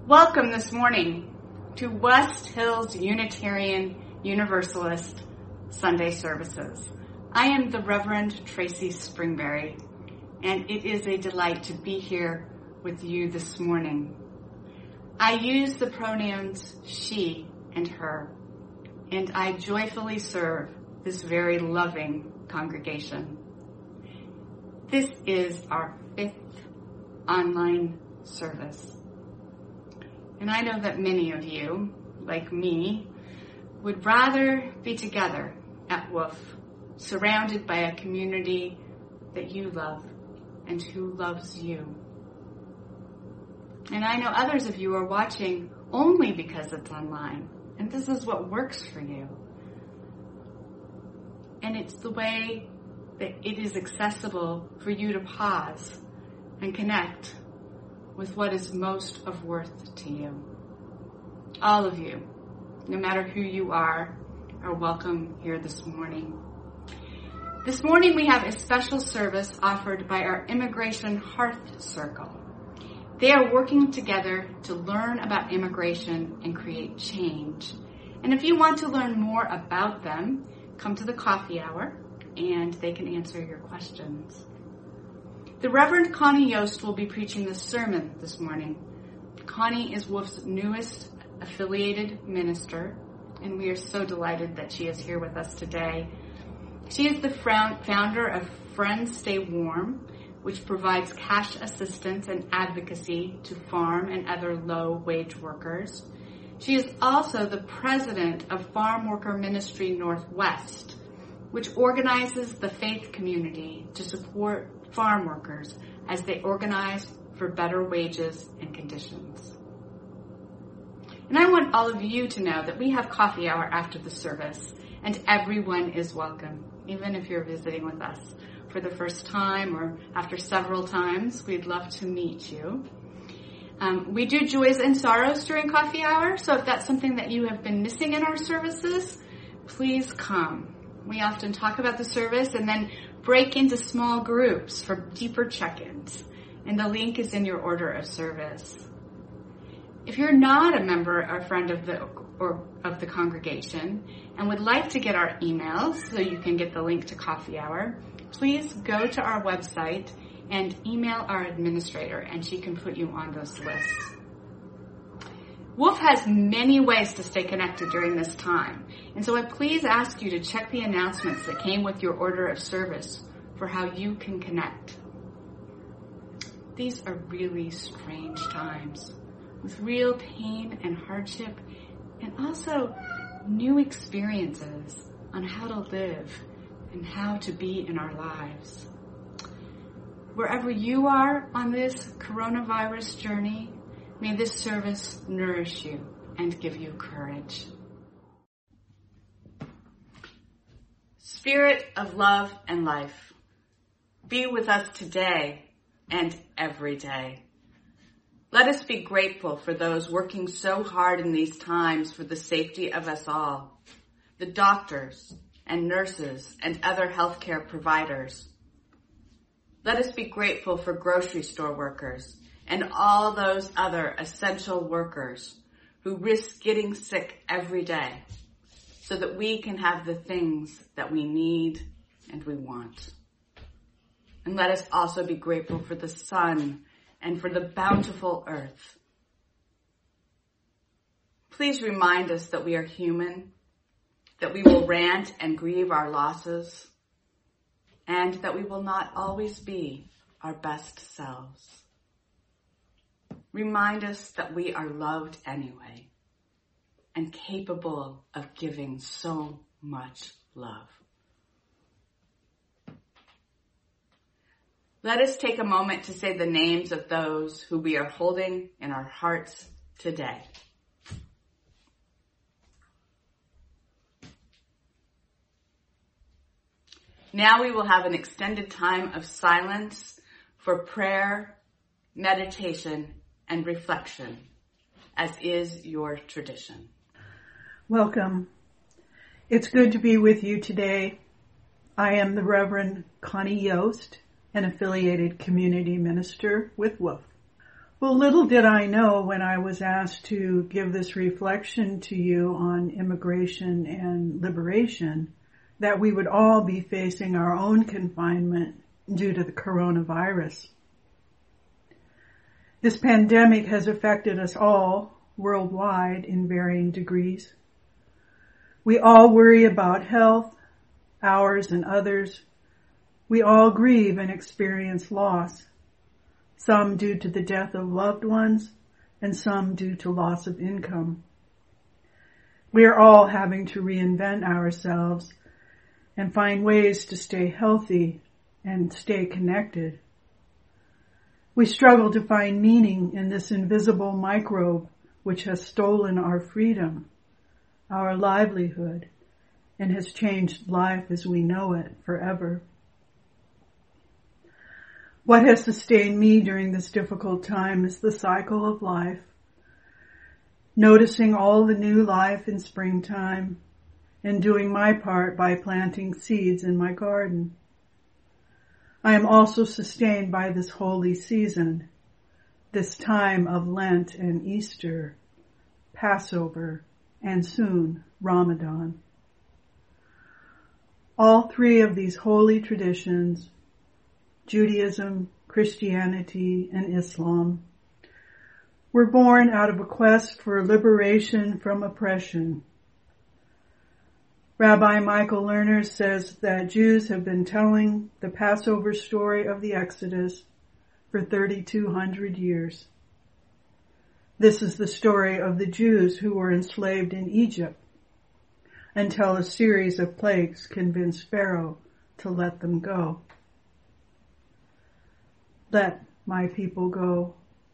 Welcome this morning to West Hills Unitarian Universalist Sunday services. I am the Reverend Tracy Springberry, and it is a delight to be here with you this morning. I use the pronouns she and her, and I joyfully serve this very loving congregation. This is our 5th online service. And I know that many of you, like me, would rather be together at Wolf, surrounded by a community that you love and who loves you. And I know others of you are watching only because it's online, and this is what works for you. And it's the way that it is accessible for you to pause and connect with what is most of worth to you. All of you, no matter who you are welcome here this morning. This morning we have a special service offered by our Immigration Hearth Circle. They are working together to learn about immigration and create change. And if you want to learn more about them, come to the coffee hour and they can answer your questions. The Reverend Connie Yost will be preaching the sermon this morning. Connie is Wolf's newest affiliated minister, and we are so delighted that she is here with us today. She is the founder of Friends Stay Warm, which provides cash assistance and advocacy to farm and other low-wage workers. She is also the president of Farm Worker Ministry Northwest, which organizes the faith community to support farm workers as they organize for better wages and conditions. And I want all of you to know that we have coffee hour after the service, and everyone is welcome, even if you're visiting with us for the first time or after several times. We'd love to meet you. We do joys and sorrows during coffee hour, so if that's something that you have been missing in our services, please come. We often talk about the service and then break into small groups for deeper check-ins, and the link is in your order of service. If you're not a member or friend of the congregation and would like to get our emails so you can get the link to coffee hour, please go to our website and email our administrator, and she can put you on those lists. Wolf has many ways to stay connected during this time, and so I please ask you to check the announcements that came with your order of service for how you can connect. These are really strange times with real pain and hardship, and also new experiences on how to live and how to be in our lives. Wherever you are on this coronavirus journey, may this service nourish you and give you courage. Spirit of love and life, be with us today and every day. Let us be grateful for those working so hard in these times for the safety of us all, the doctors and nurses and other healthcare providers. Let us be grateful for grocery store workers and all those other essential workers who risk getting sick every day so that we can have the things that we need and we want. And let us also be grateful for the sun and for the bountiful earth. Please remind us that we are human, that we will rant and grieve our losses, and that we will not always be our best selves. Remind us that we are loved anyway and capable of giving so much love. Let us take a moment to say the names of those who we are holding in our hearts today. Now we will have an extended time of silence for prayer, meditation, and reflection, as is your tradition. Welcome. It's good to be with you today. I am the Reverend Connie Yost, an affiliated community minister with Wolf. Well, little did I know when I was asked to give this reflection to you on immigration and liberation that we would all be facing our own confinement due to the coronavirus. This pandemic has affected us all worldwide in varying degrees. We all worry about health, ours and others. We all grieve and experience loss, some due to the death of loved ones and some due to loss of income. We are all having to reinvent ourselves and find ways to stay healthy and stay connected. We struggle to find meaning in this invisible microbe which has stolen our freedom, our livelihood, and has changed life as we know it forever. What has sustained me during this difficult time is the cycle of life, noticing all the new life in springtime and doing my part by planting seeds in my garden. I am also sustained by this holy season, this time of Lent and Easter, Passover, and soon Ramadan. All three of these holy traditions, Judaism, Christianity, and Islam, were born out of a quest for liberation from oppression. Rabbi Michael Lerner says that Jews have been telling the Passover story of the Exodus for 3,200 years. This is the story of the Jews who were enslaved in Egypt until a series of plagues convinced Pharaoh to let them go. Let my people go.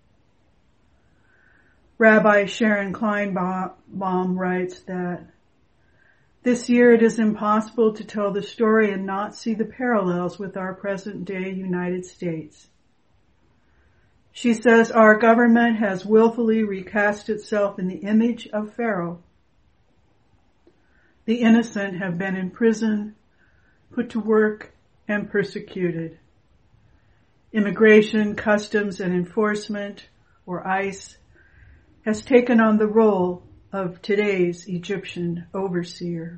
Rabbi Sharon Kleinbaum writes that this year it is impossible to tell the story and not see the parallels with our present-day United States. She says our government has willfully recast itself in the image of Pharaoh. The innocent have been imprisoned, put to work, and persecuted. Immigration, Customs, and Enforcement, or ICE, has taken on the role of today's Egyptian overseer.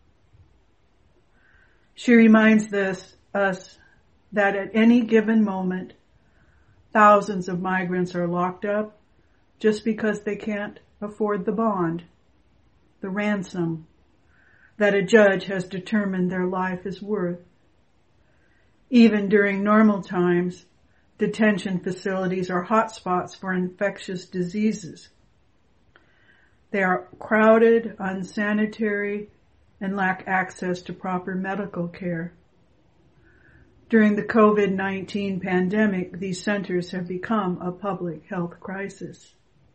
She reminds us that at any given moment, thousands of migrants are locked up just because they can't afford the bond, the ransom that a judge has determined their life is worth. Even during normal times, detention facilities are hotspots for infectious diseases. They are crowded, unsanitary, and lack access to proper medical care. During the COVID-19 pandemic, these centers have become a public health crisis.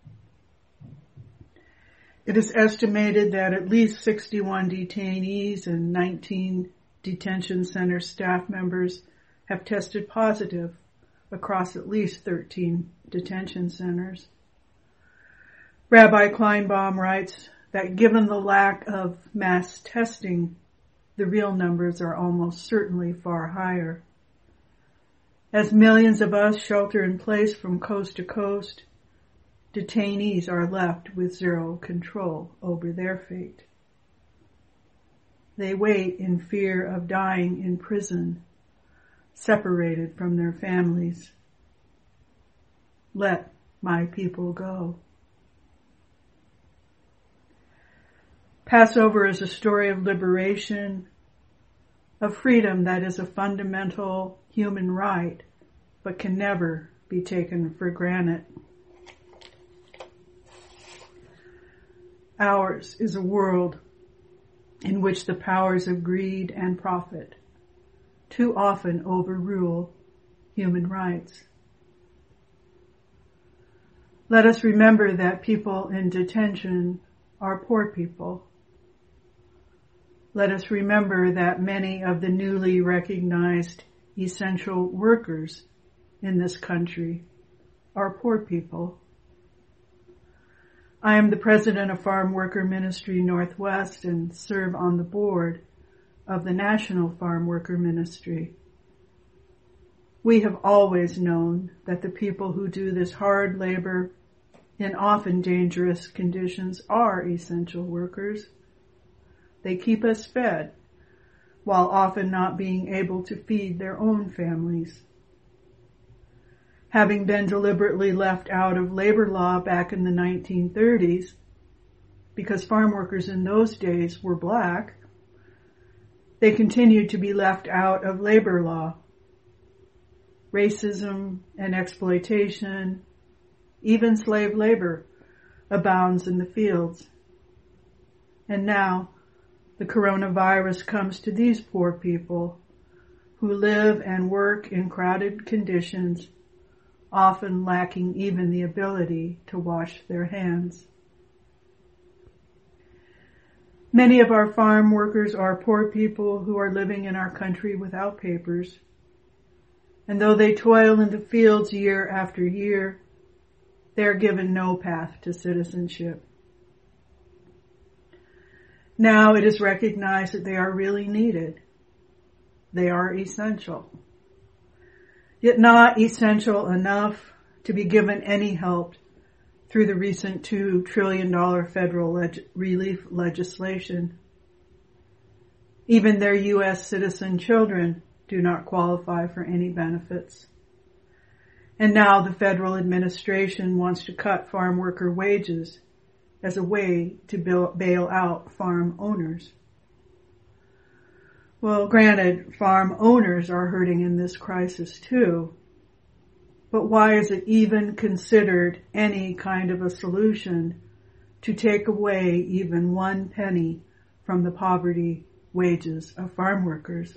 It is estimated that at least 61 detainees and 19 detention center staff members have tested positive across at least 13 detention centers. Rabbi Kleinbaum writes that given the lack of mass testing, the real numbers are almost certainly far higher. As millions of us shelter in place from coast to coast, detainees are left with zero control over their fate. They wait in fear of dying in prison, separated from their families. Let my people go. Passover is a story of liberation, of freedom that is a fundamental human right, but can never be taken for granted. Ours is a world in which the powers of greed and profit too often overrule human rights. Let us remember that people in detention are poor people. Let us remember that many of the newly recognized essential workers in this country are poor people. I am the president of Farm Worker Ministry Northwest and serve on the board of the National Farm Worker Ministry. We have always known that the people who do this hard labor in often dangerous conditions are essential workers. They keep us fed, while often not being able to feed their own families. Having been deliberately left out of labor law back in the 1930s, because farm workers in those days were black, they continued to be left out of labor law. Racism and exploitation, even slave labor, abounds in the fields. And now, the coronavirus comes to these poor people who live and work in crowded conditions, often lacking even the ability to wash their hands. Many of our farm workers are poor people who are living in our country without papers. And though they toil in the fields year after year, they are given no path to citizenship. Now it is recognized that they are really needed. They are essential. Yet not essential enough to be given any help through the recent $2 trillion federal relief legislation. Even their U.S. citizen children do not qualify for any benefits. And now the federal administration wants to cut farm worker wages as a way to bail out farm owners. Well, granted, farm owners are hurting in this crisis too. But why is it even considered any kind of a solution to take away even 1 penny from the poverty wages of farm workers?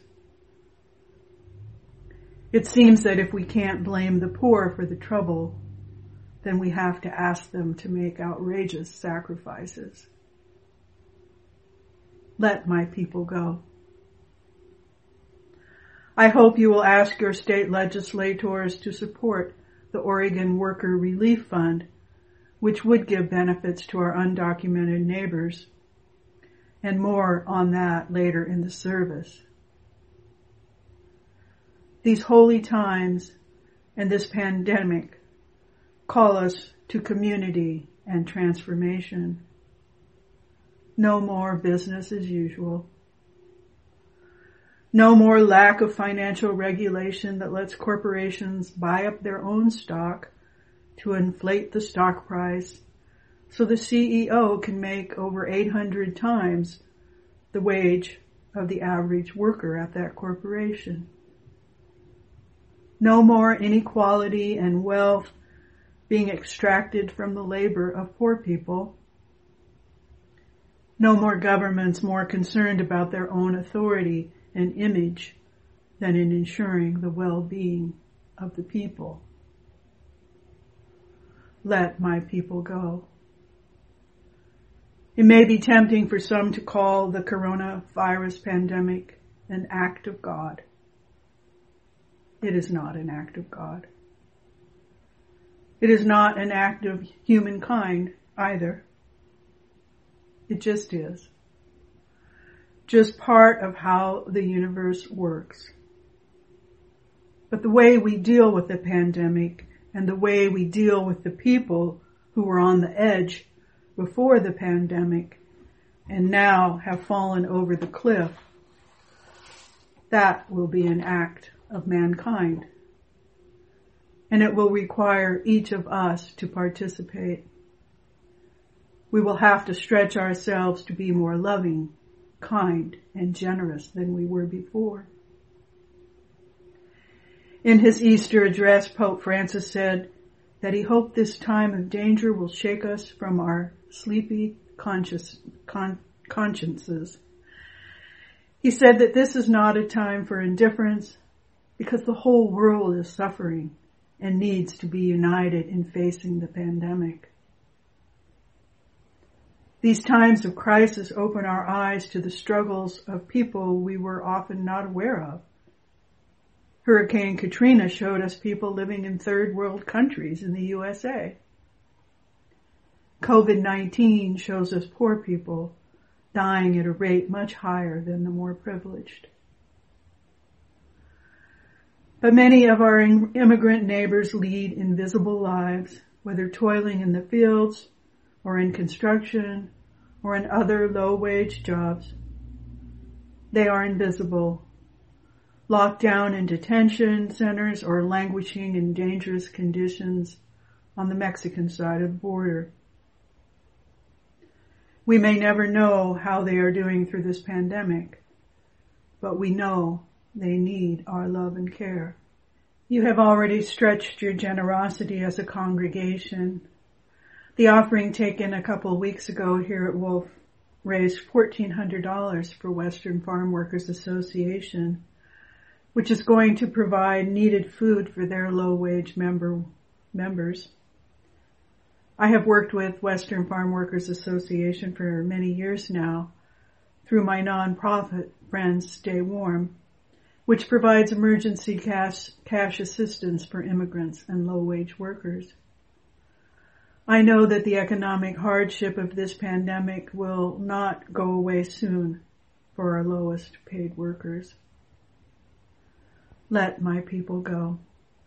It seems that if we can't blame the poor for the trouble, then we have to ask them to make outrageous sacrifices. Let my people go. I hope you will ask your state legislators to support the Oregon Worker Relief Fund, which would give benefits to our undocumented neighbors, and more on that later in the service. These holy times and this pandemic call us to community and transformation. No more business as usual. No more lack of financial regulation that lets corporations buy up their own stock to inflate the stock price so the CEO can make over 800 times the wage of the average worker at that corporation. No more inequality and wealth being extracted from the labor of poor people. No more governments more concerned about their own authority and image than in ensuring the well-being of the people. Let my people go. It may be tempting for some to call the coronavirus pandemic an act of God. It is not an act of God. It is not an act of humankind either. It just is. Just part of how the universe works. But the way we deal with the pandemic and the way we deal with the people who were on the edge before the pandemic and now have fallen over the cliff, that will be an act of mankind. And it will require each of us to participate. We will have to stretch ourselves to be more loving, kind, and generous than we were before. In his Easter address, Pope Francis said that he hoped this time of danger will shake us from our sleepy consciences. He said that this is not a time for indifference because the whole world is suffering and needs to be united in facing the pandemic. These times of crisis open our eyes to the struggles of people we were often not aware of. Hurricane Katrina showed us people living in third world countries in the USA. COVID-19 shows us poor people dying at a rate much higher than the more privileged. But many of our immigrant neighbors lead invisible lives, whether toiling in the fields or in construction or in other low-wage jobs. They are invisible, locked down in detention centers or languishing in dangerous conditions on the Mexican side of the border. We may never know how they are doing through this pandemic, but we know they need our love and care. You have already stretched your generosity as a congregation. The offering taken a couple of weeks ago here at Wolf raised $1,400 for Western Farm Workers Association, which is going to provide needed food for their low-wage members. I have worked with Western Farm Workers Association for many years now through my nonprofit, Friends Stay Warm, which provides emergency cash assistance for immigrants and low-wage workers. I know that the economic hardship of this pandemic will not go away soon for our lowest paid workers. Let my people go.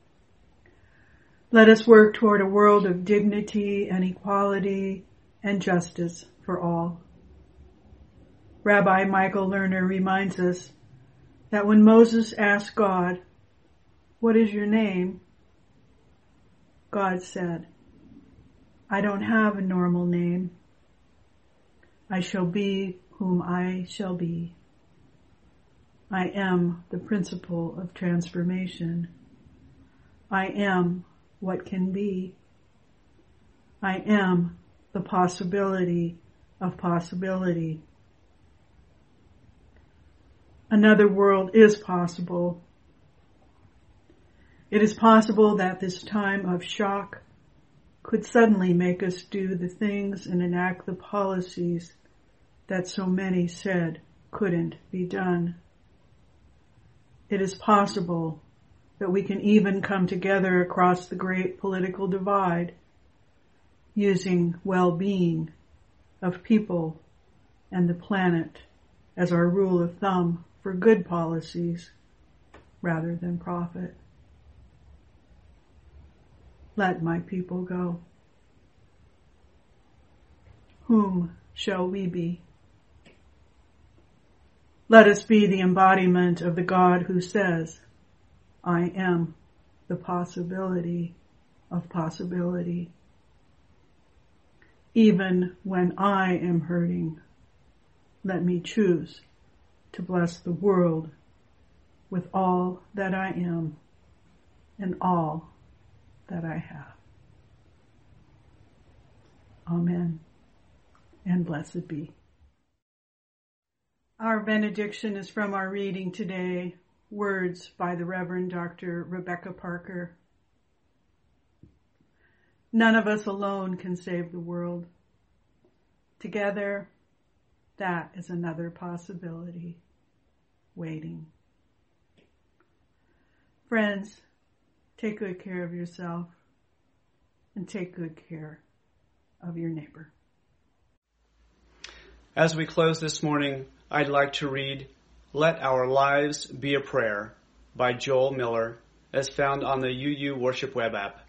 Let us work toward a world of dignity and equality and justice for all. Rabbi Michael Lerner reminds us that when Moses asked God, "What is your name?" God said, "I don't have a normal name. I shall be whom I shall be. I am the principle of transformation. I am what can be. I am the possibility of possibility." Another world is possible. It is possible that this time of shock could suddenly make us do the things and enact the policies that so many said couldn't be done. It is possible that we can even come together across the great political divide using well-being of people and the planet as our rule of thumb for good policies rather than profit. Let my people go. Whom shall we be? Let us be the embodiment of the God who says, "I am the possibility of possibility." Even when I am hurting, let me choose to bless the world with all that I am and all that I have. Amen, and blessed be. Our benediction is from our reading today, words by the Reverend Dr. Rebecca Parker. None of us alone can save the world. Together, that is another possibility waiting. Friends, take good care of yourself and take good care of your neighbor. As we close this morning, I'd like to read "Let Our Lives Be a Prayer" by Joel Miller, as found on the UU Worship web app.